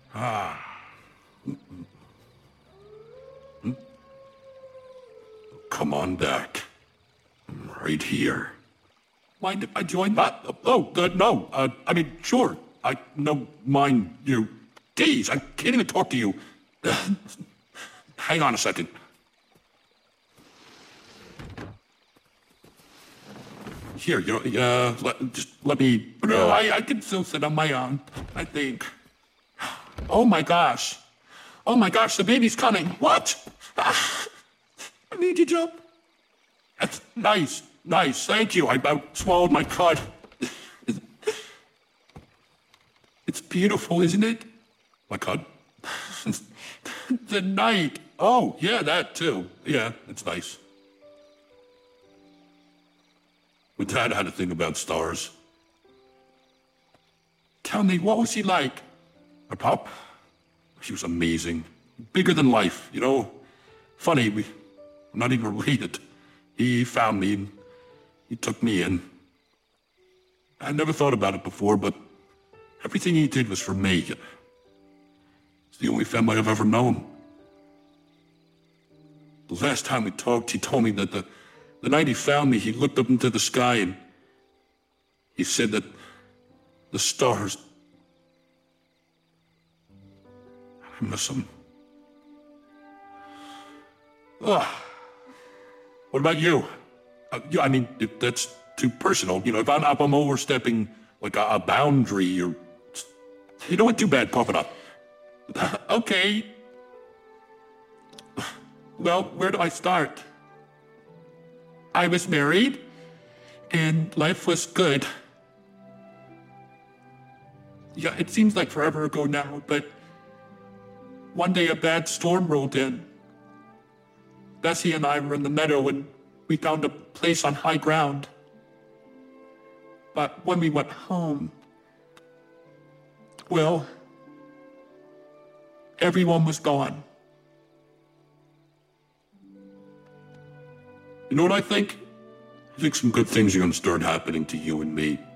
Come on back. I'm right here. Mind if I join that? No. Sure. I don't mind you. Geez, I can't even talk to you. Hang on a second. Here, just let me... No, I can still sit on my own, I think. Oh my gosh, the baby's coming. What? I need you, jump. That's nice, thank you. I about swallowed my cud. It's beautiful, isn't it? My cud? The night. Oh, yeah, that too. Yeah, it's nice. My dad had a thing about stars. Tell me, what was he like? My pop? He was amazing. Bigger than life, you know? Funny, we're not even related. He found me, and he took me in. I never thought about it before, but everything he did was for me. It's the only family I've ever known. The last time we talked, he told me that the night he found me, he looked up into the sky and he said that the stars... I miss them. What about you? If that's too personal. You know, if I'm overstepping like a boundary or... You don't want too bad popping up. Okay. Well, where do I start? I was married, and life was good. Yeah, it seems like forever ago now, but one day a bad storm rolled in. Bessie and I were in the meadow, and we found a place on high ground. But when we went home, well, everyone was gone. You know what I think? I think some good things are going to start happening to you and me.